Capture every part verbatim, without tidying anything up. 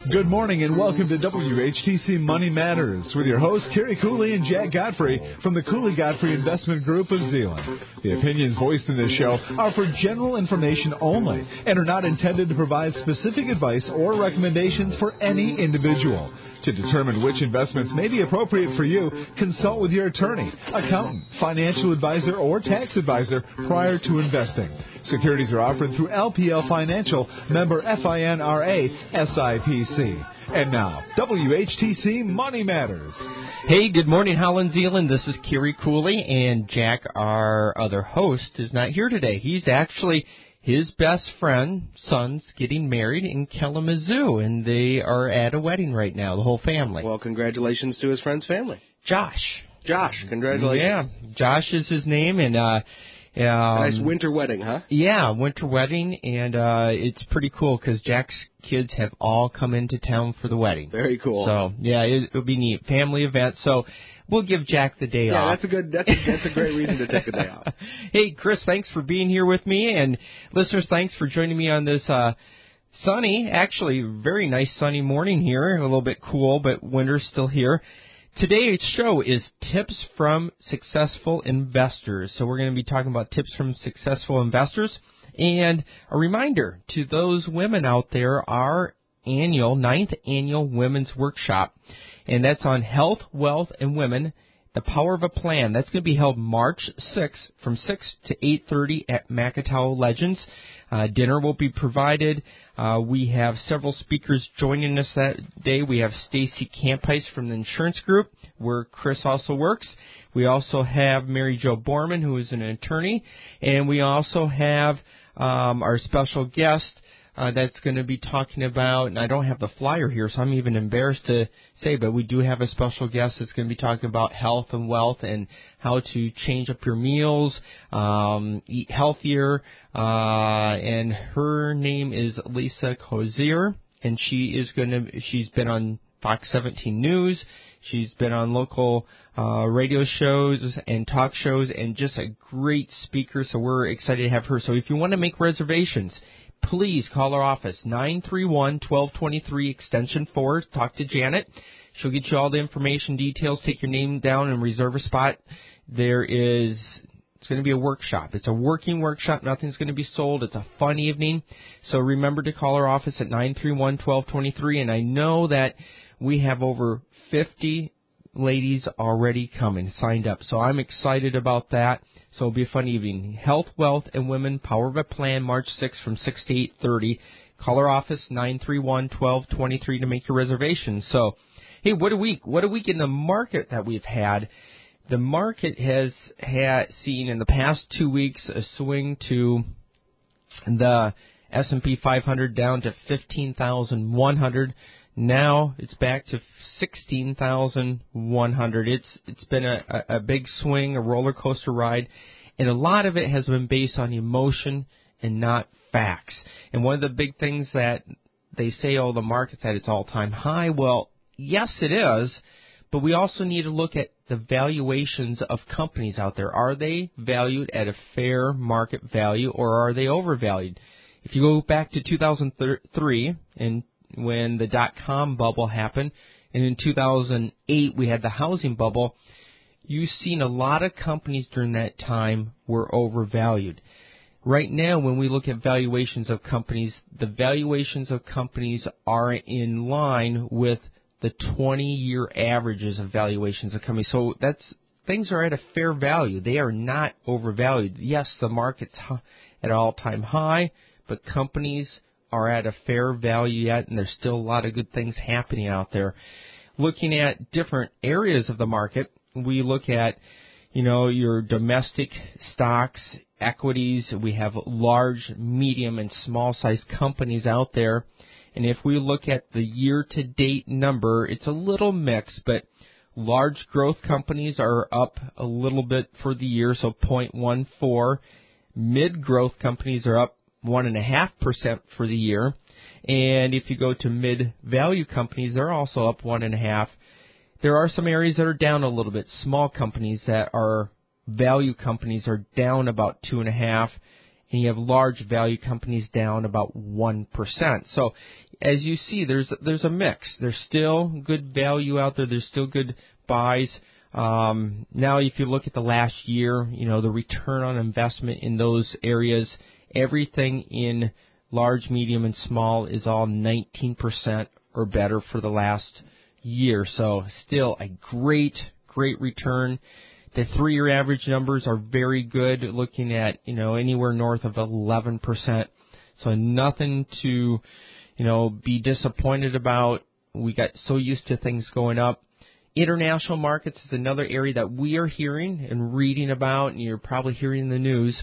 Good morning and welcome to W H T C Money Matters with your hosts Kerry Cooley and Jack Godfrey from the Cooley Godfrey Investment Group of Zeeland. The opinions voiced in this show are for general information only and are not intended to provide specific advice or recommendations for any individual. To determine which investments may be appropriate for you, consult with your attorney, accountant, financial advisor, or tax advisor prior to investing. Securities are offered through L P L Financial, member FINRA, S I P C. And now, W H T C Money Matters. Hey, good morning, Holland, Zeeland. This is Kerry Cooley, and Jack, our other host, is not here today. He's actually... His best friend, son's getting married in Kalamazoo, and they are at a wedding right now, the whole family. Well, congratulations to his friend's family. Josh. Josh, congratulations. Yeah, Josh is his name, and uh, um, a nice winter wedding, huh? Yeah, winter wedding, and uh, it's pretty cool because Jack's kids have all come into town for the wedding. Very cool. So, yeah, it, it'll be neat. Family event, so... We'll give Jack the day yeah, off. Yeah, that's a good. That's a, that's a great reason to take a day off. Hey, Chris, thanks for being here with me, and listeners, thanks for joining me on this uh, sunny, actually very nice sunny morning here. A little bit cool, but winter's still here. Today's show is tips from successful investors. So we're going to be talking about tips from successful investors, and a reminder to those women out there: our annual ninth annual women's workshop. And that's on health, wealth, and women, the power of a plan. That's going to be held March sixth from six to eight thirty at Macatawa Legends. Uh, dinner will be provided. Uh, we have several speakers joining us that day. We have Stacy Campice from the insurance group, where Chris also works. We also have Mary Jo Borman, who is an attorney. And we also have um, our special guest, Uh, that's going to be talking about, and I don't have the flyer here, so I'm even embarrassed to say, but we do have a special guest that's going to be talking about health and wealth and how to change up your meals, um, eat healthier, uh, and her name is Lisa Kozier, and she is going to, she's been on Fox seventeen News, she's been on local uh, radio shows and talk shows, and just a great speaker, so we're excited to have her. So if you want to make reservations, please call our office, nine three one, one two two three, extension four. Talk to Janet. She'll get you all the information, details. Take your name down and reserve a spot. There is, it's going to be a workshop. It's a working workshop. Nothing's going to be sold. It's a fun evening. So remember to call our office at nine three one, one two two three. And I know that we have over fifty ladies already coming, signed up. So I'm excited about that. So it'll be a fun evening. Health, Wealth, and Women, Power of a Plan, March sixth from six to eight thirty. Call our office, nine three one, one two two three, to make your reservation. So, hey, what a week. What a week in the market that we've had. The market has had seen in the past two weeks a swing to the S and P five hundred down to fifteen thousand one hundred. Now it's back to sixteen thousand one hundred. It's it's been a, a, a big swing, a roller coaster ride, and a lot of it has been based on emotion and not facts. And one of the big things that they say, oh, the market's at its all-time high. Well, yes, it is, but we also need to look at the valuations of companies out there. Are they valued at a fair market value, or are they overvalued? If you go back to two thousand three and when the dot-com bubble happened, and in two thousand eight we had the housing bubble, you've seen a lot of companies during that time were overvalued. Right now, when we look at valuations of companies, the valuations of companies are in line with the twenty-year averages of valuations of companies. So that's, things are at a fair value. They are not overvalued. Yes, the market's at an all-time high, but companies are at a fair value yet, and there's still a lot of good things happening out there. Looking at different areas of the market, we look at, you know, your domestic stocks, equities. We have large, medium, and small-sized companies out there. And if we look at the year-to-date number, it's a little mixed, but large growth companies are up a little bit for the year, so zero point one four. Mid-growth companies are up one point five percent for the year. And if you go to mid-value companies, they're also up one point five. There are some areas that are down a little bit. Small companies that are value companies are down about two point five. and you have large value companies down about one percent. So as you see, there's there's a mix. There's still good value out there. There's still good buys. Um, now, if you look at the last year, you know, the return on investment in those areas, everything in large, medium, and small is all nineteen percent or better for the last year. So still a great, great return. The three-year average numbers are very good, looking at, you know, anywhere north of eleven percent. So nothing to, you know, be disappointed about. We got so used to things going up. International markets is another area that we are hearing and reading about, and you're probably hearing in the news,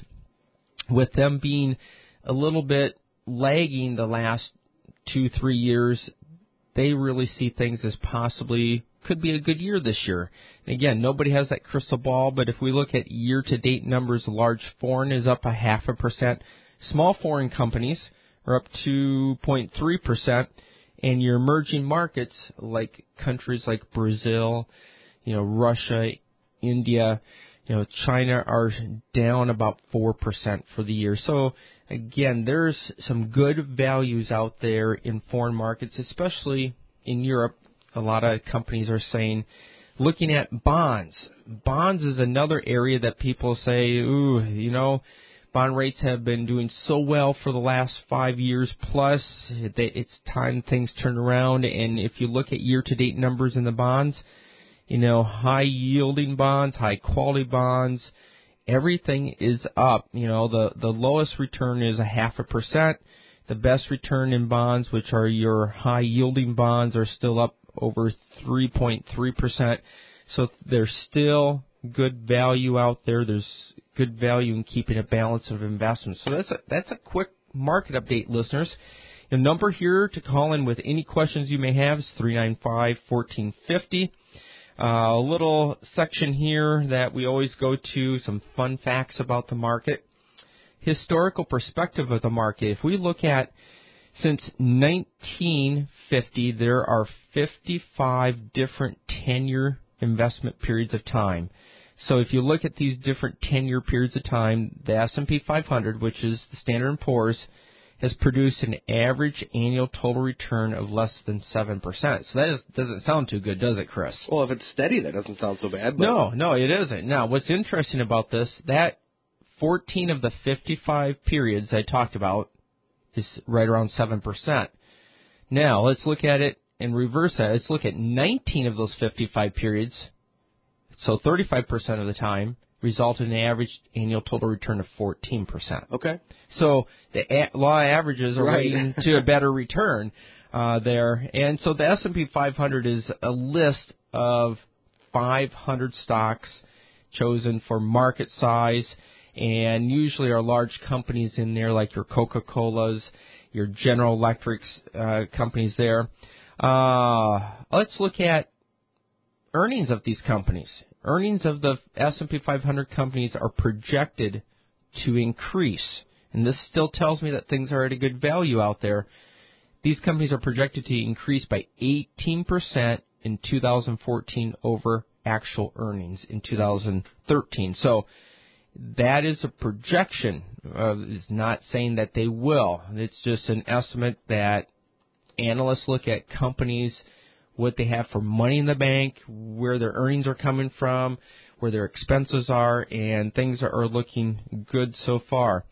with them being a little bit lagging the last two, three years. They really see things as possibly could be a good year this year. And again, nobody has that crystal ball, but if we look at year-to-date numbers, large foreign is up a half a percent. Small foreign companies are up two point three percent. And your emerging markets, like countries like Brazil, you know, Russia, India, you know, China, are down about four percent for the year. So, again, there's some good values out there in foreign markets, especially in Europe. A lot of companies are saying, looking at bonds. Bonds is another area that people say, ooh, you know, bond rates have been doing so well for the last five years plus. It's time things turn around. And if you look at year-to-date numbers in the bonds, you know, high-yielding bonds, high-quality bonds, everything is up. You know, the, the lowest return is a half a percent. The best return in bonds, which are your high-yielding bonds, are still up over three point three percent. So there's still good value out there. There's good value in keeping a balance of investments. So that's a, that's a quick market update, listeners. The number here to call in with any questions you may have is three nine five, one four five zero. Uh, a little section here that we always go to, some fun facts about the market. Historical perspective of the market. If we look at since nineteen fifty, there are fifty-five different ten-year investment periods of time. So if you look at these different ten-year periods of time, the S and P five hundred, which is the Standard and Poor's, has produced an average annual total return of less than seven percent. So that is, doesn't sound too good, does it, Chris? Well, if it's steady, that doesn't sound so bad. But... No, no, it isn't. Now, what's interesting about this, that fourteen of the fifty-five periods I talked about is right around seven percent. Now, let's look at it and reverse that. Let's look at nineteen of those fifty-five periods, so thirty-five percent of the time, result in an average annual total return of fourteen percent. Okay. So the a- law of averages are right. leading to a better return uh, there. And so the S and P five hundred is a list of five hundred stocks chosen for market size, and usually are large companies in there like your Coca-Colas, your General Electrics uh, companies there. Uh, let's look at earnings of these companies. Earnings of the S and P five hundred companies are projected to increase. And this still tells me that things are at a good value out there. These companies are projected to increase by eighteen percent in two thousand fourteen over actual earnings in two thousand thirteen. So that is a projection. Uh, it's not saying that they will. It's just an estimate that analysts look at companies, what they have for money in the bank, where their earnings are coming from, where their expenses are, and things are, are looking good so far.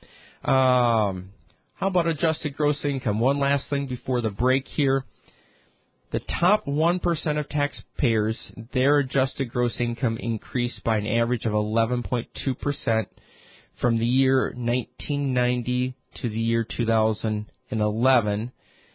Um, how about adjusted gross income? One last thing before the break here. The top one percent of taxpayers, their adjusted gross income increased by an average of eleven point two percent from the year nineteen ninety to the year two thousand eleven.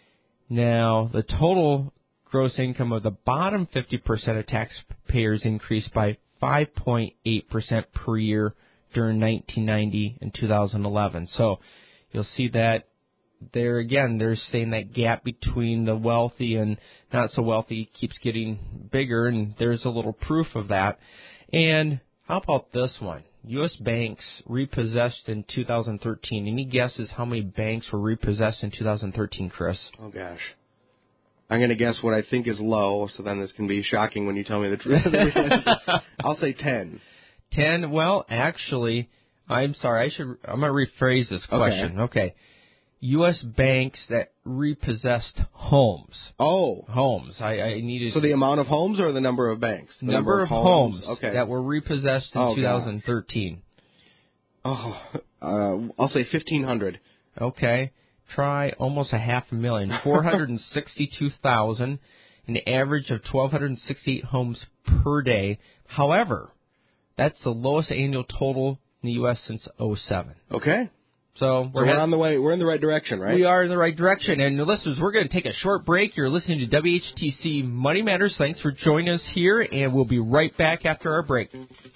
Now, the total gross income of the bottom fifty percent of taxpayers increased by five point eight percent per year during nineteen ninety and two thousand eleven. So you'll see that there again, they're saying that gap between the wealthy and not so wealthy keeps getting bigger, and there's a little proof of that. And how about this one? U S banks repossessed in two thousand thirteen. Any guesses how many banks were repossessed in two thousand thirteen, Chris? Oh, gosh. I'm going to guess what I think is low, so then this can be shocking when you tell me the truth. I'll say ten. ten? Well, actually, I'm sorry. I should. I'm going to rephrase this question. Okay. okay. U S banks that repossessed homes. Oh. Homes. I, I needed. So the amount of homes or the number of banks? The number, number of homes, homes okay. that were repossessed in oh, twenty thirteen. God. Oh, uh, I'll say fifteen hundred. Okay. Try almost a half a million. four hundred sixty-two thousand, an average of one thousand two hundred sixty-eight homes per day. However, that's the lowest annual total in the U S since oh seven. Okay. So we're, so we're on the way. We're in the right direction, right? We are in the right direction. And listeners, we're going to take a short break. You're listening to W H T C Money Matters. Thanks for joining us here, and we'll be right back after our break.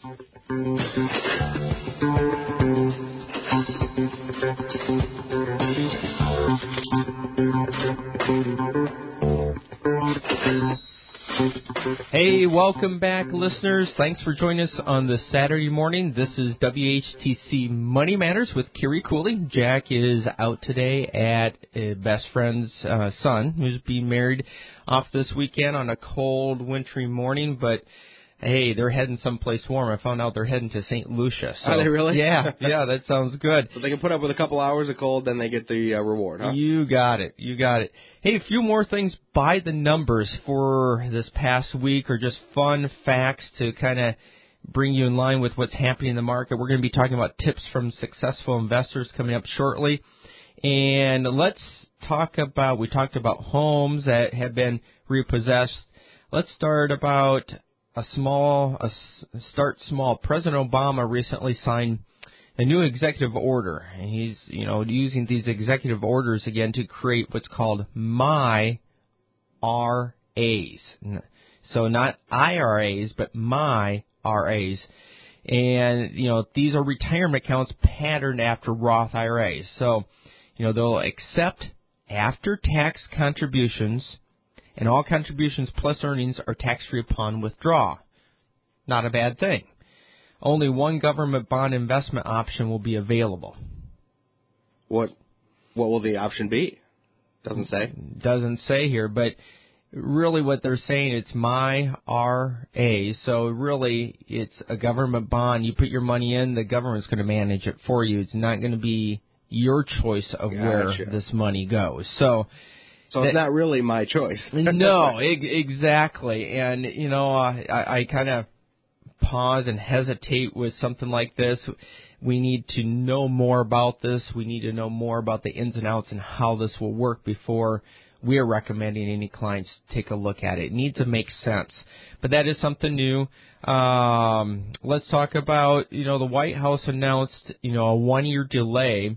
Hey, welcome back, listeners. Thanks for joining us on this Saturday morning. This is W H T C Money Matters with Kerry Cooley. Jack is out today at a best friend's uh, son, who's being married, off this weekend on a cold, wintry morning. But, hey, they're heading someplace warm. I found out they're heading to Saint Lucia. So, are they really? Yeah, yeah, that sounds good. So they can put up with a couple hours of cold, then they get the uh, reward, huh? You got it. You got it. Hey, a few more things by the numbers for this past week, or just fun facts to kind of bring you in line with what's happening in the market. We're going to be talking about tips from successful investors coming up shortly. And let's talk about, we talked about homes that have been repossessed. Let's start about a small, a start small. President Obama recently signed a new executive order, and he's, you know, using these executive orders again to create what's called My R As. So not I R As, but My R As. And, you know, these are retirement accounts patterned after Roth I R As. So, you know, they'll accept after-tax contributions, and all contributions plus earnings are tax-free upon withdrawal. Not a bad thing. Only one government bond investment option will be available. What what will the option be? Doesn't say. Doesn't say here, but really what they're saying, it's My R A. So really it's a government bond. You put your money in, the government's going to manage it for you. It's not going to be your choice of gotcha. where this money goes. So So it's that, not really my choice. No, e- exactly. And, you know, uh, I, I kind of pause and hesitate with something like this. We need to know more about this. We need to know more about the ins and outs and how this will work before we are recommending any clients take a look at it. It needs to make sense. But that is something new. Um, let's talk about, you know, the White House announced, you know, a one-year delay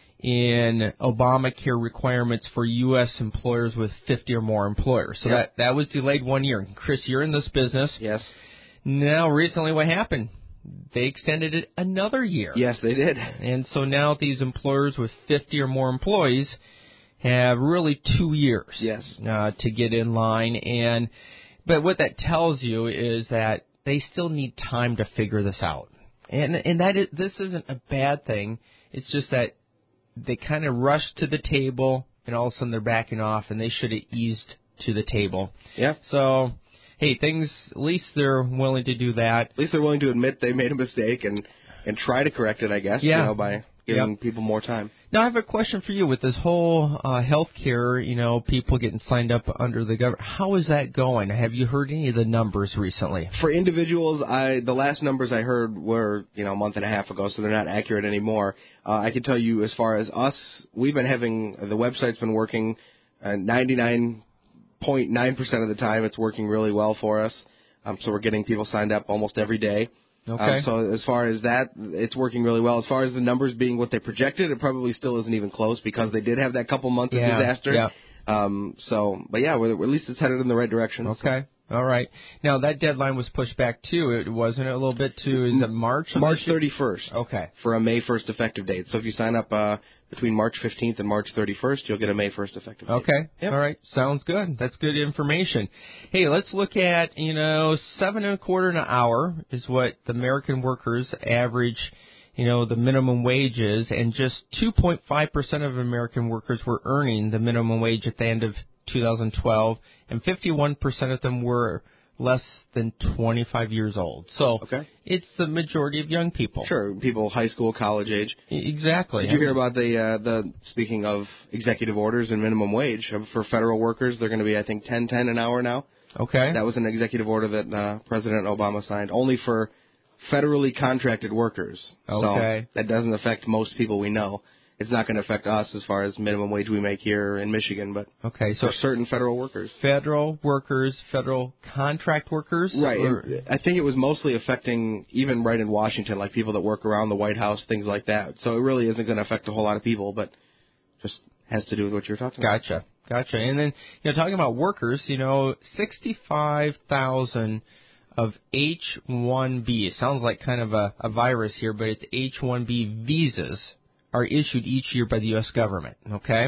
in Obamacare requirements for U S employers with fifty or more employers. So yep. that, that was delayed one year. Chris, you're in this business. Yes. Now, recently what happened? They extended it another year. Yes, they did. And so now these employers with fifty or more employees have really two years yes. uh, to get in line. And but what that tells you is that they still need time to figure this out. And and that is, this isn't a bad thing. It's just that they kind of rushed to the table, and all of a sudden they're backing off, and they should have eased to the table. Yeah. So, hey, things, at least they're willing to do that. At least they're willing to admit they made a mistake and, and try to correct it, I guess, yeah. you know, by giving yep. people more time. Now, I have a question for you. With this whole uh, health care, you know, people getting signed up under the government, how is that going? Have you heard any of the numbers recently? For individuals, I the last numbers I heard were, you know, a month and a half ago, so they're not accurate anymore. Uh, I can tell you as far as us, we've been having, the website's been working uh, ninety-nine point nine percent of the time. It's working really well for us. Um, so we're getting people signed up almost every day. Okay. Um, so as far as that, it's working really well. As far as the numbers being what they projected, it probably still isn't even close because they did have that couple months yeah, of disaster. Yeah. Um, so, but yeah, we're, at least it's headed in the right direction. Okay. So. All right. Now, that deadline was pushed back, too. It wasn't it a little bit to, is it March? March thirty-first. Okay. For a May first effective date. So if you sign up uh, between March fifteenth and March thirty-first, you'll get a May first effective date. Okay. Yep. All right. Sounds good. That's good information. Hey, let's look at, you know, seven and a quarter an hour is what the American workers average, you know, the minimum wage is, and just two point five percent of American workers were earning the minimum wage at the end of two thousand twelve, and fifty-one percent of them were less than twenty-five years old. So okay. it's the majority of young people. Sure, people high school, college age. Exactly. Did you hear about the uh, the speaking of executive orders and minimum wage for federal workers? They're going to be, I think, ten ten an hour now. Okay. That was an executive order that uh, President Obama signed, only for federally contracted workers. Okay. So that doesn't affect most people we know. It's not going to affect us as far as minimum wage we make here in Michigan, but okay, so for certain federal workers. Federal workers, federal contract workers? Right. Or? I think it was mostly affecting even right in Washington, like people that work around the White House, things like that. So it really isn't going to affect a whole lot of people, but just has to do with what you're talking about. Gotcha. Gotcha. And then, you know, talking about workers, you know, sixty-five thousand of H one B, it sounds like kind of a, a virus here, but it's H one B visas are issued each year by the U S government, okay?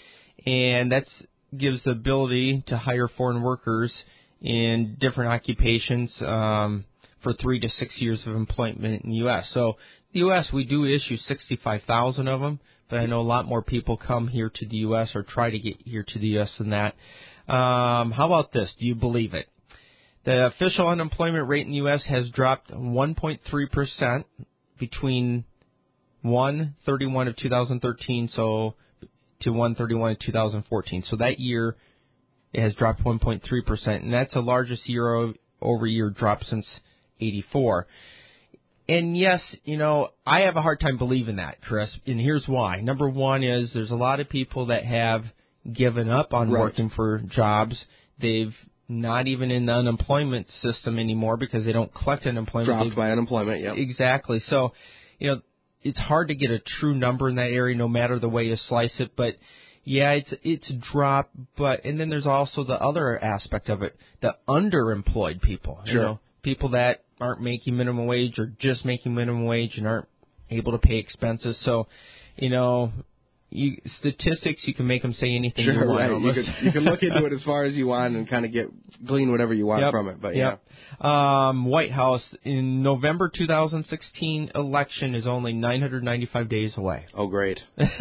And that gives the ability to hire foreign workers in different occupations um, for three to six years of employment in the U S. So the U S, we do issue sixty-five thousand of them, but I know a lot more people come here to the U S or try to get here to the U S than that. Um, how about this? Do you believe it? The official unemployment rate in the U S has dropped one point three percent between one thirty-one of two thousand thirteen so to one thirty-one of two thousand fourteen. So that year it has dropped one point three percent, and that's the largest year-over-year drop since eighty-four. And yes, you know, I have a hard time believing that, Chris, and here's why. Number one is there's a lot of people that have given up on right. working for jobs. They've not even in the unemployment system anymore because they don't collect unemployment. Dropped They've, by unemployment, yeah. Exactly. So, you know, it's hard to get a true number in that area no matter the way you slice it, but yeah, it's it's dropped, but and then there's also the other aspect of it, the underemployed people. Sure. You know, people that aren't making minimum wage or just making minimum wage and aren't able to pay expenses. So, you know, you, statistics, you can make them say anything sure, you want. Right. You, can, you can look into it as far as you want and kind of get glean whatever you want yep. from it. But yep. yeah. Um, White House in November two thousand sixteen election is only nine hundred ninety-five days away. Oh, great.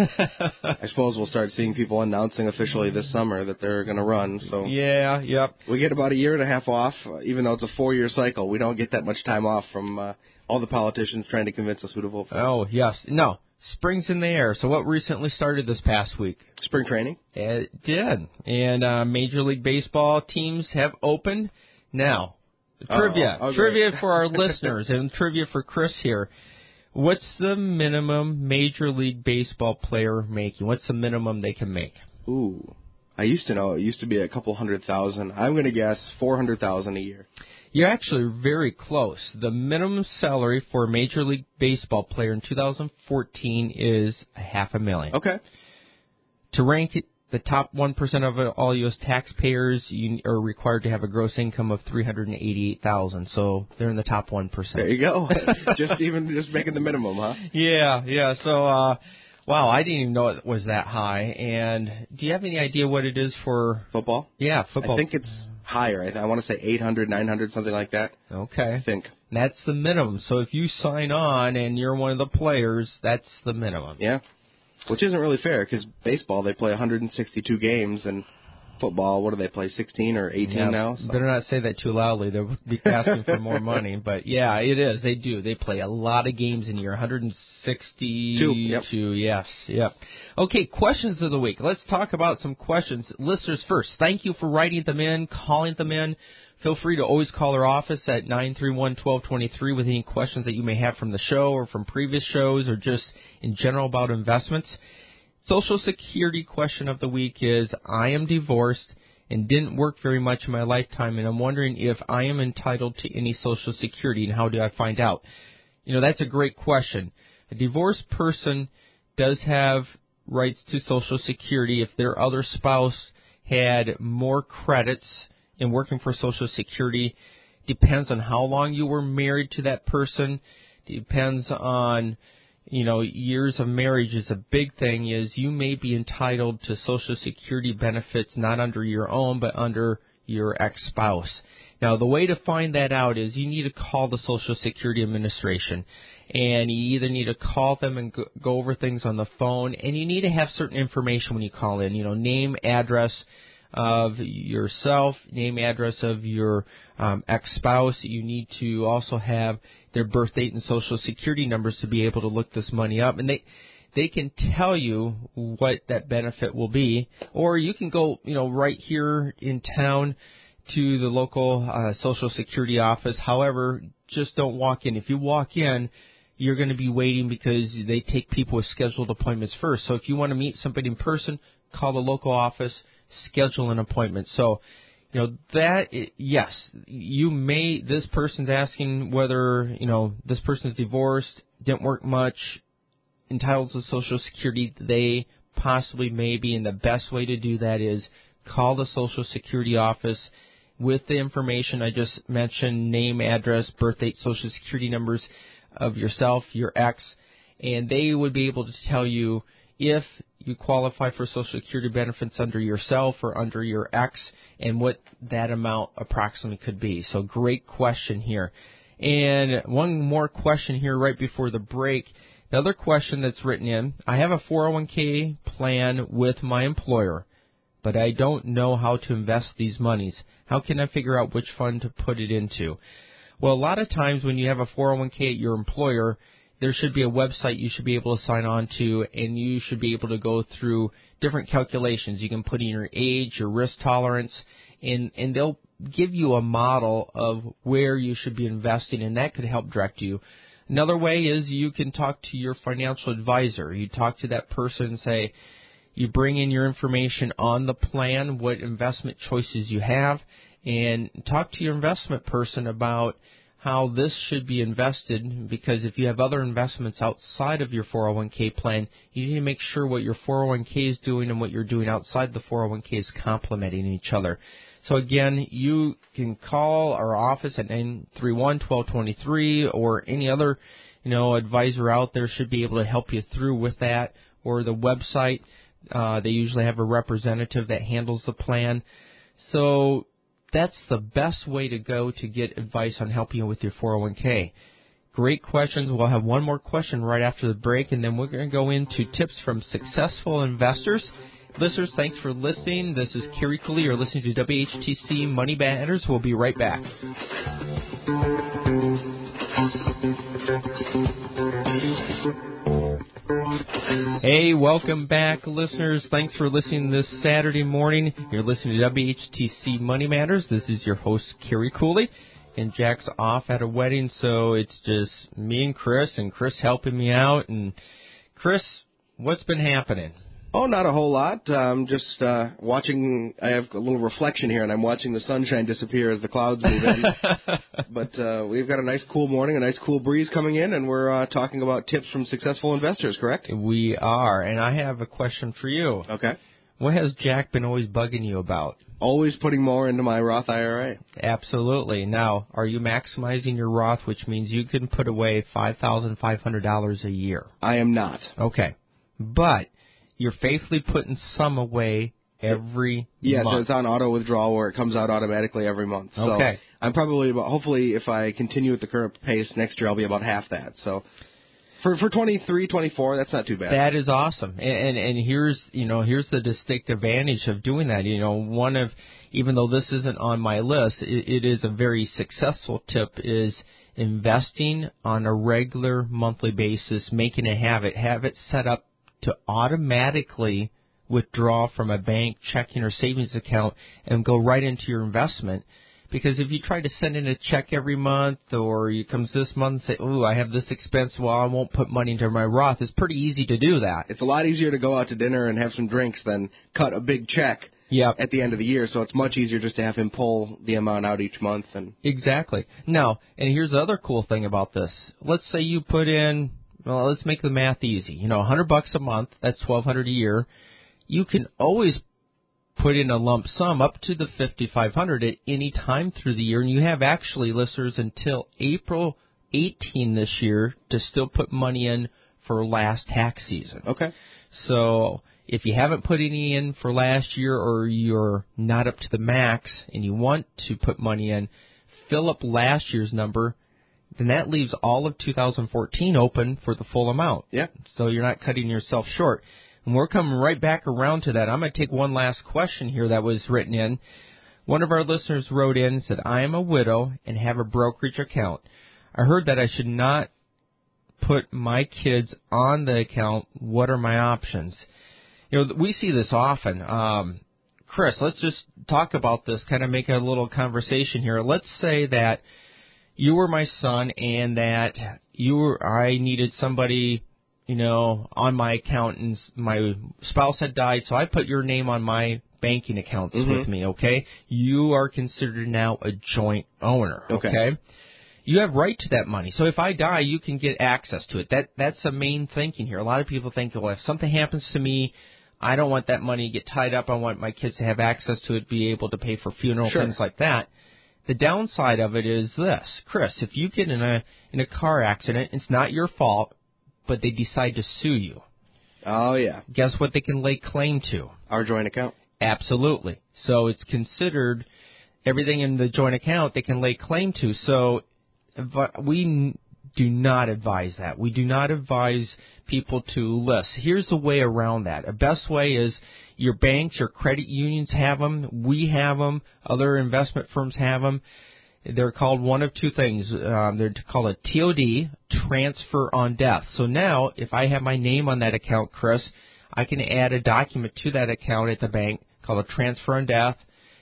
I suppose we'll start seeing people announcing officially this summer that they're going to run. So yeah, yep. We get about a year and a half off, uh, even though it's a four-year cycle. We don't get that much time off from uh, all the politicians trying to convince us who to vote for. Oh, yes. No. Spring's in the air. So what recently started this past week? Spring training. It did. And uh, Major League Baseball teams have opened. Now, trivia. Oh, okay. Trivia for our listeners and trivia for Chris here. What's the minimum Major League Baseball player making? What's the minimum they can make? Ooh. I used to know. It used to be a couple hundred thousand. I'm going to guess four hundred thousand a year. You're actually very close. The minimum salary for a Major League Baseball player in two thousand fourteen is a half a million. Okay. To rank it, the top one percent of all U S taxpayers you are required to have a gross income of three hundred eighty-eight thousand dollars. So they're in the top one percent. There you go. just even just making the minimum, huh? Yeah, yeah. So, uh, wow, I didn't even know it was that high. And do you have any idea what it is for football? Yeah, football. I think it's higher. I, th- I want to say eight hundred, nine hundred, something like that. Okay. I think. That's the minimum. So if you sign on and you're one of the players, that's the minimum. Yeah. Which isn't really fair because baseball, they play one hundred sixty-two games, and football, what do they play, sixteen or eighteen yeah, now? So. Better not say that too loudly. They'll be asking for more money. But, yeah, it is. They do. They play a lot of games in a year, one hundred sixty-two. Yep. Yes, yep. Okay, questions of the week. Let's talk about some questions. Listeners first, thank you for writing them in, calling them in. Feel free to always call our office at nine three one, one two two three with any questions that you may have from the show or from previous shows or just in general about investments. Social Security question of the week is, I am divorced and didn't work very much in my lifetime, and I'm wondering if I am entitled to any Social Security, and how do I find out? You know, that's a great question. A divorced person does have rights to Social Security if their other spouse had more credits in working for Social Security. Depends on how long you were married to that person. Depends on, you know, years of marriage is a big thing. Is you may be entitled to Social Security benefits not under your own, but under your ex-spouse. Now, the way to find that out is you need to call the Social Security Administration. And you either need to call them and go, go over things on the phone, and you need to have certain information when you call in, you know, name, address, of yourself, name, address of your um, ex-spouse. You need to also have their birth date and social security numbers to be able to look this money up. And they they can tell you what that benefit will be. Or you can go, you know, right here in town to the local uh, Social Security office. However, just don't walk in. If you walk in, you're going to be waiting because they take people with scheduled appointments first. So if you want to meet somebody in person, call the local office, schedule an appointment. So, you know, that, yes, you may, this person's asking whether, you know, this person's divorced, didn't work much, entitled to Social Security. They possibly may be, and the best way to do that is call the Social Security office with the information I just mentioned, name, address, birth date, Social Security numbers of yourself, your ex, and they would be able to tell you if you qualify for Social Security benefits under yourself or under your ex and what that amount approximately could be. So great question here. And one more question here right before the break. The other question that's written in, I have a four oh one k plan with my employer, but I don't know how to invest these monies. How can I figure out which fund to put it into? Well, a lot of times when you have a four oh one k at your employer, there should be a website you should be able to sign on to, and you should be able to go through different calculations. You can put in your age, your risk tolerance, and, and they'll give you a model of where you should be investing, and that could help direct you. Another way is you can talk to your financial advisor. You talk to that person and say, you bring in your information on the plan, what investment choices you have, and talk to your investment person about how this should be invested, because if you have other investments outside of your four oh one k plan, you need to make sure what your four oh one k is doing and what you're doing outside the four oh one k is complementing each other. So again, you can call our office at nine three one, one two two three, or any other, you know, advisor out there should be able to help you through with that, or the website. Uh, they usually have a representative that handles the plan. So that's the best way to go to get advice on helping you with your four oh one k. Great questions. We'll have one more question right after the break, and then we're going to go into tips from successful investors. Listeners, thanks for listening. This is Kerry Cooley. You're listening to W H T C Money Matters. We'll be right back. Hey, welcome back, listeners. Thanks for listening this Saturday morning. You're listening to W H T C Money Matters. This is your host, Kerry Cooley, and Jack's off at a wedding, so it's just me and Chris, and Chris helping me out. And Chris, what's been happening? Oh, not a whole lot. Um, just uh, watching. I have a little reflection here, and I'm watching the sunshine disappear as the clouds move in. But uh, we've got a nice cool morning, a nice cool breeze coming in, and we're uh, talking about tips from successful investors, correct? We are, and I have a question for you. Okay. What has Jack been always bugging you about? Always putting more into my Roth I R A. Absolutely. Now, are you maximizing your Roth, which means you can put away five thousand five hundred dollars a year? I am not. Okay. But you're faithfully putting some away every yeah, month. Yeah, so it's on auto withdrawal where it comes out automatically every month. So okay. I'm probably about, hopefully if I continue at the current pace next year, I'll be about half that. So for for twenty-three, twenty-four, that's not too bad. That is awesome. And, and and here's, you know, here's the distinct advantage of doing that. You know, one of, even though this isn't on my list, it, it is a very successful tip, is investing on a regular monthly basis, making a habit, have it set up to automatically withdraw from a bank, checking, or savings account and go right into your investment. Because if you try to send in a check every month, or you comes this month and say, "Ooh, I have this expense, well, I won't put money into my Roth," it's pretty easy to do that. It's a lot easier to go out to dinner and have some drinks than cut a big check yep. at the end of the year. So it's much easier just to have him pull the amount out each month. And exactly. Now, and here's the other cool thing about this. Let's say you put in, well, let's make the math easy. You know, one hundred bucks a month, that's twelve hundred a year. You can always put in a lump sum up to the fifty-five hundred at any time through the year, and you have actually, listeners, until April eighteenth this year to still put money in for last tax season. Okay. So if you haven't put any in for last year, or you're not up to the max and you want to put money in, fill up last year's number. Then that leaves all of two thousand fourteen open for the full amount. Yeah. So you're not cutting yourself short. And we're coming right back around to that. I'm going to take one last question here that was written in. One of our listeners wrote in and said, I am a widow and have a brokerage account. I heard that I should not put my kids on the account. What are my options? You know, we see this often. Um, Chris, let's just talk about this, kind of make a little conversation here. Let's say that you were my son and that you were, I needed somebody, you know, on my account, and my spouse had died, so I put your name on my banking accounts mm-hmm. with me, okay? You are considered now a joint owner, okay? okay? You have right to that money. So if I die, you can get access to it. That That's the main thinking here. A lot of people think, well, if something happens to me, I don't want that money to get tied up. I want my kids to have access to it, be able to pay for funeral, sure. things like that. The downside of it is this. Chris, if you get in a in a car accident, it's not your fault, but they decide to sue you. Oh, yeah. Guess what they can lay claim to? Our joint account. Absolutely. So it's considered everything in the joint account they can lay claim to. So we do not advise that. We do not advise people to list. Here's the way around that. The best way is your banks, your credit unions have them. We have them. Other investment firms have them. They're called one of two things. Um, they're called a T O D, transfer on death. So now, if I have my name on that account, Chris, I can add a document to that account at the bank called a transfer on death,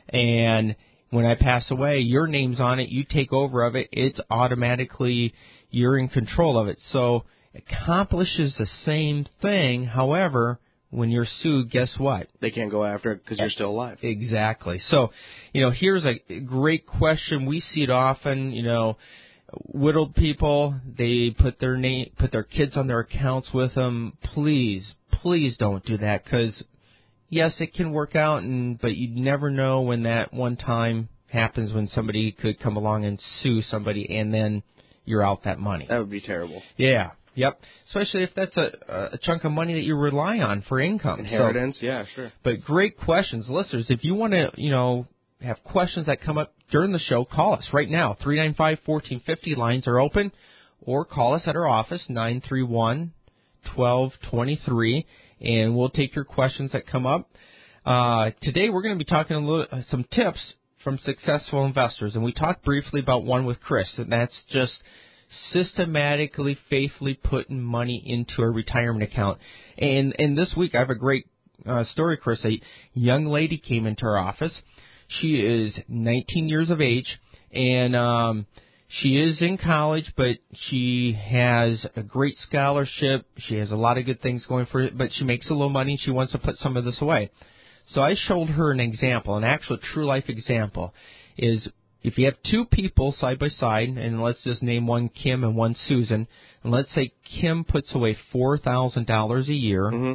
and when I pass away, your name's on it, you take over of it, it's automatically, you're in control of it. So it accomplishes the same thing. However, when you're sued, guess what? They can't go after it because you're still alive. Exactly. So, you know, here's a great question. We see it often, you know, widowed people, they put their name, put their kids on their accounts with them. Please, please don't do that, because yes, it can work out, and but you never know when that one time happens when somebody could come along and sue somebody, and then you're out that money. That would be terrible. Yeah. Yep. Especially if that's a, a chunk of money that you rely on for income. Inheritance, so, yeah, sure. But great questions. Listeners, if you want to, you know, have questions that come up during the show, call us right now. three nine five, one four five zero lines are open, or call us at our office, nine three one, one two two three, and we'll take your questions that come up. Uh, today we're going to be talking a little, uh, some tips from successful investors, and we talked briefly about one with Chris, and that's just systematically, faithfully putting money into a retirement account. And and this week I have a great uh, story, Chris. A young lady came into our office. She is nineteen years of age, and um, she is in college, but she has a great scholarship. She has a lot of good things going for it, but she makes a little money, and she wants to put some of this away. So I showed her an example, an actual true-life example, is if you have two people side by side, and let's just name one Kim and one Susan, and let's say Kim puts away four thousand dollars a year mm-hmm.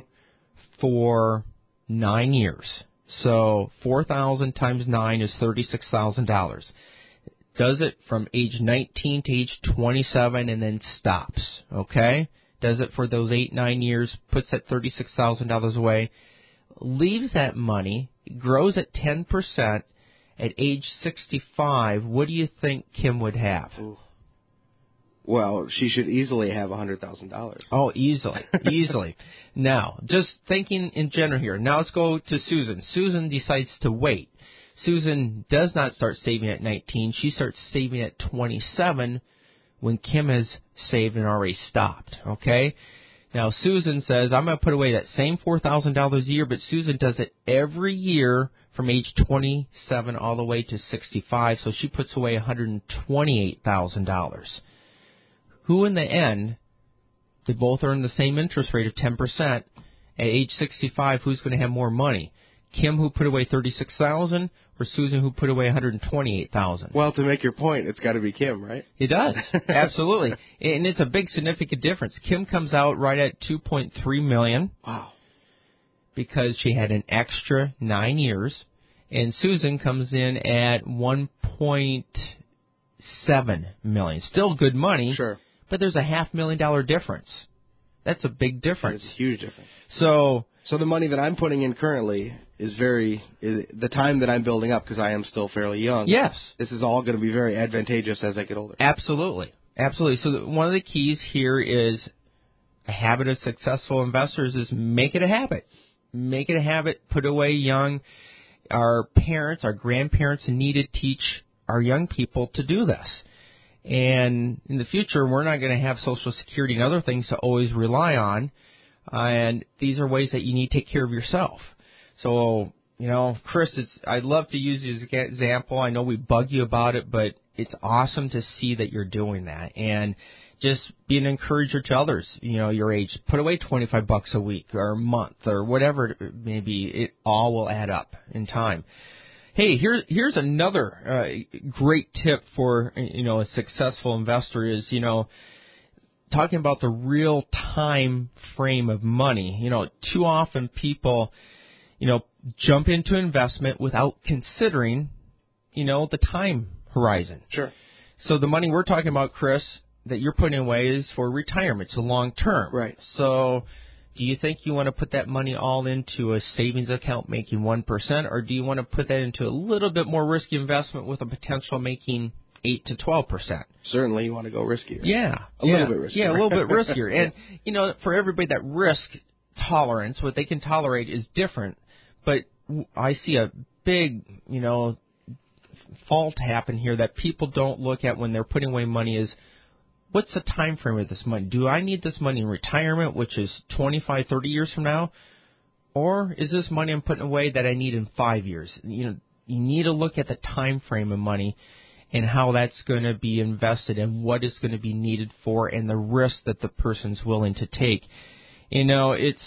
for nine years. So four thousand times nine is thirty-six thousand dollars. Does it from age nineteen to age twenty-seven and then stops, okay? Does it for those eight, nine years, puts that thirty-six thousand dollars away, leaves that money, grows at ten percent. At age sixty-five, what do you think Kim would have? Ooh. Well, she should easily have one hundred thousand dollars. Oh, easily, easily. Now, just thinking in general here. Now let's go to Susan. Susan decides to wait. Susan does not start saving at nineteen. She starts saving at twenty-seven when Kim has saved and already stopped, okay? Now, Susan says, I'm going to put away that same four thousand dollars a year, but Susan does it every year from age twenty-seven all the way to sixty-five, so she puts away one hundred twenty-eight thousand dollars. Who in the end, they both earn the same interest rate of ten percent. At age sixty-five, who's going to have more money? Kim, who put away thirty-six thousand dollars, or Susan, who put away one hundred twenty-eight thousand dollars? Well, to make your point, it's got to be Kim, right? It does, absolutely. And it's a big significant difference. Kim comes out right at two point three million dollars. Wow. Because she had an extra nine years, and Susan comes in at one point seven million dollars. Still good money, sure, but there's a half million dollar difference. That's a big difference. It's a huge difference. So, so the money that I'm putting in currently is very is the time that I'm building up, because I am still fairly young. Yes, this is all going to be very advantageous as I get older. Absolutely, absolutely. So the, one of the keys here is a habit of successful investors is make it a habit. Make it a habit. Put away young. Our parents, our grandparents need to teach our young people to do this. And in the future, we're not going to have Social Security and other things to always rely on. Uh, and these are ways that you need to take care of yourself. So, you know, Chris, it's, I'd love to use you as an example. I know we bug you about it, but it's awesome to see that you're doing that. And just be an encourager to others, you know, your age. Put away twenty-five bucks a week or a month or whatever it may be. It all will add up in time. Hey, here's here's another uh, great tip for, you know, a successful investor is, you know, talking about the real time frame of money. You know, too often people, you know, jump into investment without considering, you know, the time horizon. Sure. So the money we're talking about, Chris, that you're putting away is for retirement. It's a long term. Right. So do you think you want to put that money all into a savings account making one percent, or do you want to put that into a little bit more risky investment with a potential making eight to twelve percent? Certainly you want to go riskier. Yeah. A yeah, little bit riskier. Yeah, a little bit riskier. And, you know, for everybody, that risk tolerance, what they can tolerate is different. But I see a big, you know, fault happen here that people don't look at when they're putting away money is, what's the time frame of this money? Do I need this money in retirement, which is twenty-five, thirty years from now? Or is this money I'm putting away that I need in five years? You know, you need to look at the time frame of money and how that's going to be invested and what is going to be needed for and the risk that the person's willing to take. You know, it's,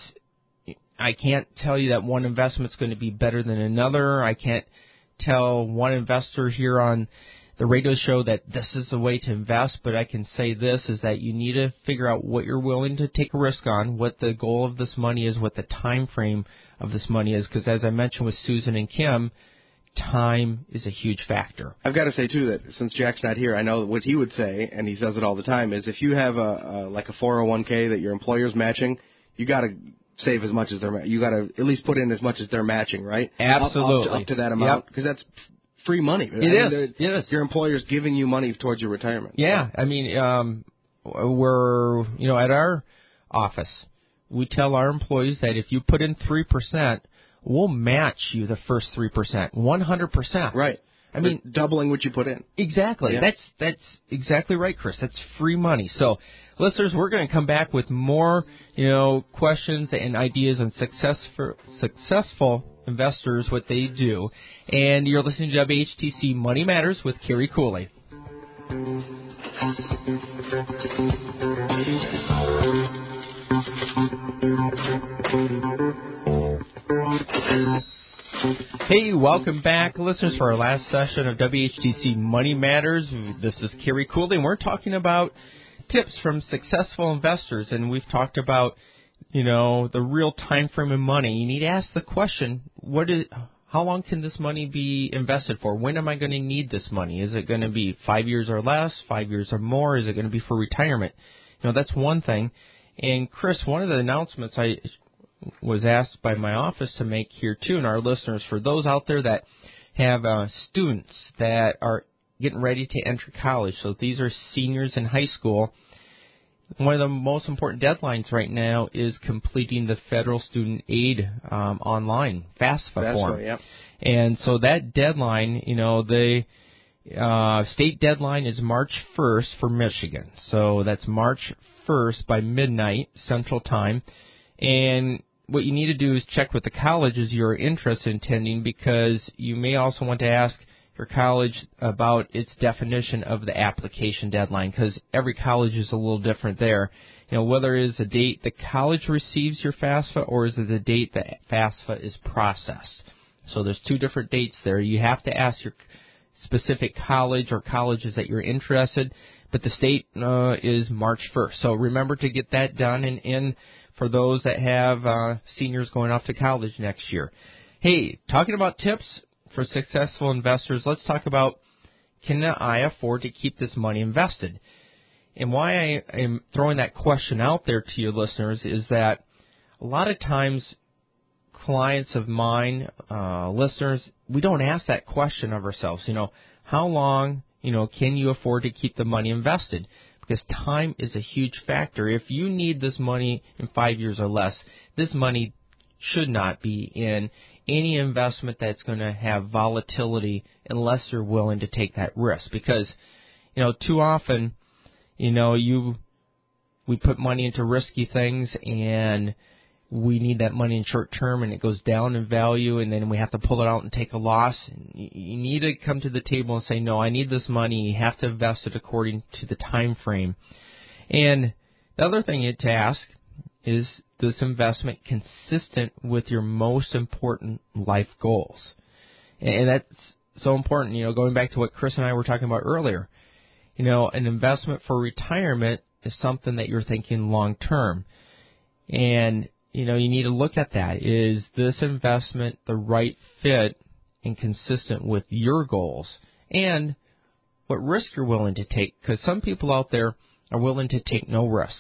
I can't tell you that one investment's going to be better than another. I can't tell one investor here on the radio show that this is the way to invest, but I can say this is that you need to figure out what you're willing to take a risk on, what the goal of this money is, what the time frame of this money is, because as I mentioned with Susan and Kim, time is a huge factor. I've got to say, too, that since Jack's not here, I know what he would say, and he says it all the time, is if you have a, a like a four oh one k that your employer's matching, you got to save as much as they're, you got to at least put in as much as they're matching, right? Absolutely. Up, up, to, up to that amount, because yep. that's free money. It I mean, is. It is. Your employer's giving you money towards your retirement. Yeah. I mean, um, we're, you know, at our office, we tell our employees that if you put in three percent, we'll match you the first three percent, one hundred percent. Right. I mean, They're doubling what you put in. Exactly. Yeah. That's that's exactly right, Chris. That's free money. So, listeners, we're going to come back with more, you know, questions and ideas on success for successful investors, what they do. And you're listening to W H T C Money Matters with Kerry Cooley. Hey, welcome back, listeners, for our last session of W H T C Money Matters. This is Kerry Cooley, and we're talking about tips from successful investors. And we've talked about, you know, the real time frame of money. You need to ask the question, what is, how long can this money be invested for? When am I going to need this money? Is it going to be five years or less, five years or more? Is it going to be for retirement? You know, that's one thing. And, Chris, one of the announcements I was asked by my office to make here, too, and our listeners, for those out there that have uh, students that are getting ready to enter college. So these are seniors in high school. One of the most important deadlines right now is completing the federal student aid um, online, FAFSA, FAFSA form. Yep. And so that deadline, you know, the uh, state deadline is March first for Michigan. So that's March first by midnight Central Time. And what you need to do is check with the colleges you're interested in attending, because you may also want to ask your college about its definition of the application deadline, because every college is a little different there. You know, whether it is the date the college receives your FAFSA or is it the date that FAFSA is processed. So there's two different dates there. You have to ask your specific college or colleges that you're interested, but the state uh, is March first. So remember to get that done and in for those that have uh, seniors going off to college next year. Hey, talking about tips for successful investors, let's talk about, can I afford to keep this money invested? And why I am throwing that question out there to your listeners is that a lot of times clients of mine, uh, listeners, we don't ask that question of ourselves. You know, how long, you know, can you afford to keep the money invested? because time is a huge factor. If you need this money in five years or less, this money should not be in any investment that's going to have volatility unless you're willing to take that risk. Because, you know, too often, you know, you we put money into risky things and we need that money in short term and it goes down in value and then we have to pull it out and take a loss. You need to come to the table and say, no, I need this money. You have to invest it according to the time frame. And the other thing you have to ask is this investment consistent with your most important life goals? And that's so important, you know, going back to what Chris and I were talking about earlier. You know, an investment for retirement is something that you're thinking long term. And, you know, you need to look at that. Is this investment the right fit and consistent with your goals? And what risk you're willing to take? Because some people out there are willing to take no risk.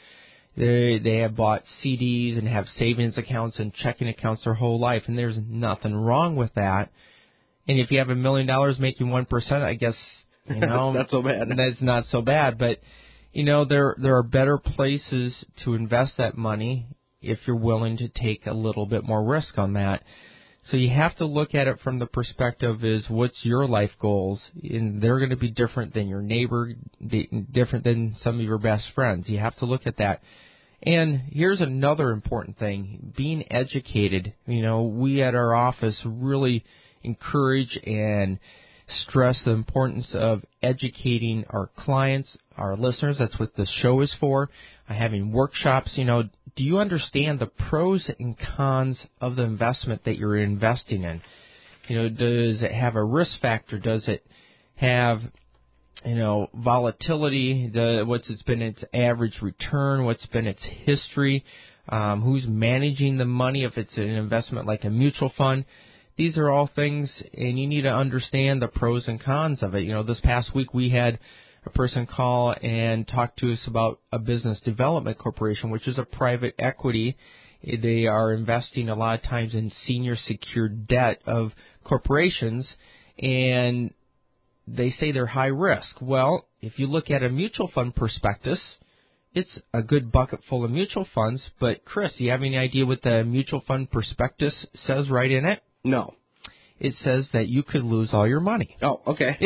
They they have bought C Ds and have savings accounts and checking accounts their whole life, and there's nothing wrong with that. And if you have a million dollars making one percent, I guess, you know, not so bad. That's not so bad. But, you know, there there are better places to invest that money if you're willing to take a little bit more risk on that. So you have to look at it from the perspective is what's your life goals, and they're going to be different than your neighbor, different than some of your best friends. You have to look at that. And here's another important thing, being educated. You know, we at our office really encourage and stress the importance of educating our clients, our listeners. That's what this show is for. Uh, having workshops, you know, do you understand the pros and cons of the investment that you're investing in? You know, does it have a risk factor? Does it have, you know, volatility? The, what's it's been its average return? What's been its history? Um, who's managing the money if it's an investment like a mutual fund? These are all things, and you need to understand the pros and cons of it. You know, this past week we had a person call and talk to us about a business development corporation, which is a private equity. They are investing a lot of times in senior secured debt of corporations, and they say they're high risk. Well, if you look at a mutual fund prospectus, it's a good bucket full of mutual funds. But, Chris, do you have any idea what the mutual fund prospectus says right in it? No. It says that you could lose all your money. Oh, okay.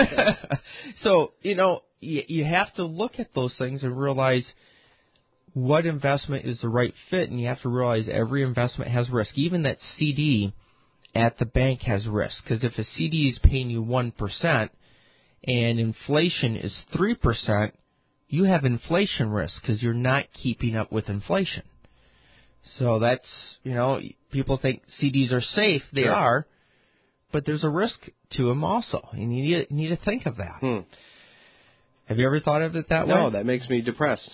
So, you know, you, you have to look at those things and realize what investment is the right fit, and you have to realize every investment has risk. Even that C D at the bank has risk, because if a C D is paying you one percent and inflation is three percent, you have inflation risk because you're not keeping up with inflation. So that's, you know, people think C Ds are safe. They sure. are, but there's a risk to them also, and you need to, need to think of that. Hmm. Have you ever thought of it that no, way? No, that makes me depressed.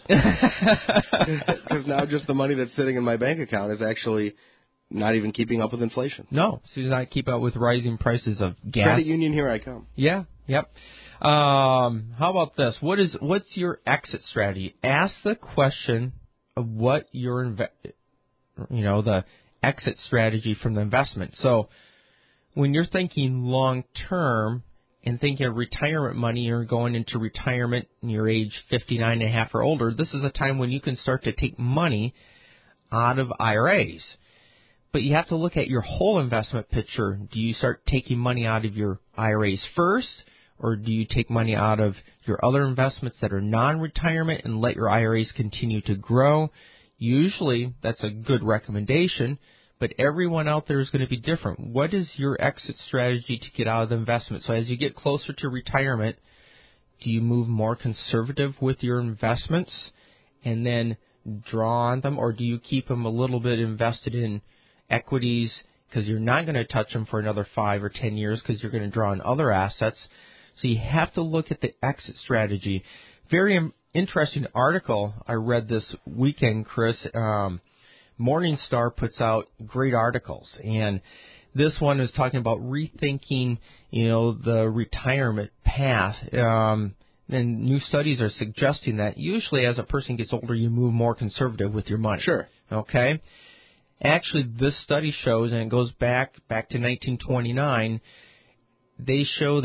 Because now just the money that's sitting in my bank account is actually not even keeping up with inflation. No, so does not keep up with rising prices of gas. Credit union, here I come. Yeah, yep. Um, how about this? What is what's your exit strategy? Ask the question of what your inve- you know, the exit strategy from the investment. So when you're thinking long term and thinking of retirement money, you're going into retirement and you're age fifty-nine and a half or older, this is a time when you can start to take money out of I R As. But you have to look at your whole investment picture. Do you start taking money out of your I R As first, or do you take money out of your other investments that are non-retirement and let your I R As continue to grow? Usually that's a good recommendation, but everyone out there is going to be different. What is your exit strategy to get out of the investment? So as you get closer to retirement, do you move more conservative with your investments and then draw on them, or do you keep them a little bit invested in equities because you're not going to touch them for another five or ten years because you're going to draw on other assets? So you have to look at the exit strategy. Very interesting article I read this weekend, Chris. Um, Morningstar puts out great articles, and this one is talking about rethinking, you know, the retirement path. Um, and new studies are suggesting that usually as a person gets older, you move more conservative with your money. Sure. Okay. Actually, this study shows, and it goes back back to nineteen twenty-nine. They show that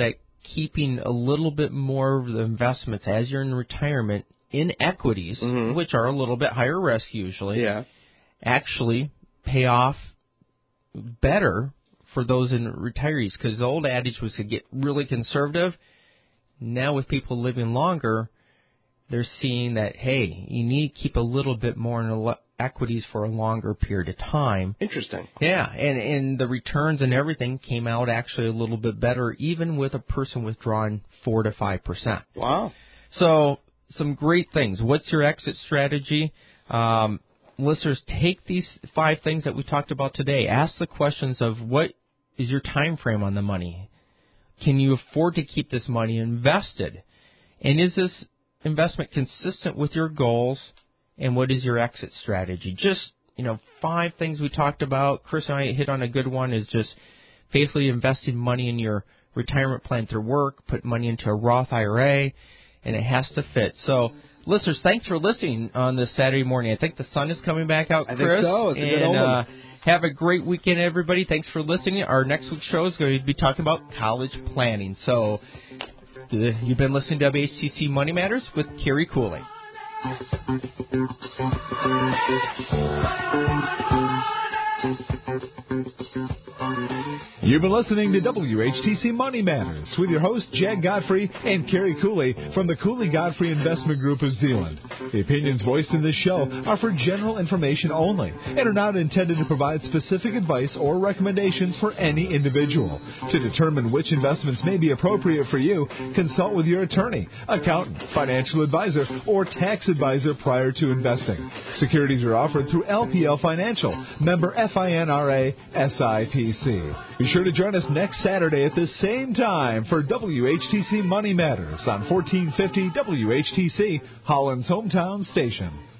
keeping a little bit more of the investments as you're in retirement in equities, mm-hmm. which are a little bit higher risk usually, yeah. actually pay off better for those in retirees, because the old adage was to get really conservative. Now with people living longer, they're seeing that, hey, you need to keep a little bit more in equities for a longer period of time. Interesting. Yeah, and, and the returns and everything came out actually a little bit better, even with a person withdrawing four to five percent. Wow. So some great things. What's your exit strategy? Um, listeners, take these five things that we talked about today. Ask the questions of what is your time frame on the money? Can you afford to keep this money invested? And is this investment consistent with your goals? And what is your exit strategy? Just, you know, five things we talked about. Chris and I hit on a good one, is just faithfully investing money in your retirement plan through work, put money into a Roth I R A, and it has to fit. So, listeners, thanks for listening on this Saturday morning. I think the sun is coming back out, Chris. I think so. It's a and, good omen. Uh, have a great weekend, everybody. Thanks for listening. Our next week's show is going to be talking about college planning. So, uh, you've been listening to W H T C Money Matters with Kerry Cooley. You've been listening to W H T C Money Matters with your hosts, Jag Godfrey and Kerry Cooley from the Cooley Godfrey Investment Group of Zeeland. The opinions voiced in this show are for general information only and are not intended to provide specific advice or recommendations for any individual. To determine which investments may be appropriate for you, consult with your attorney, accountant, financial advisor, or tax advisor prior to investing. Securities are offered through L P L Financial, member FINRA, S I P C. Be sure to join us next Saturday at the same time for W H T C Money Matters on fourteen fifty W H T C, Holland's hometown station.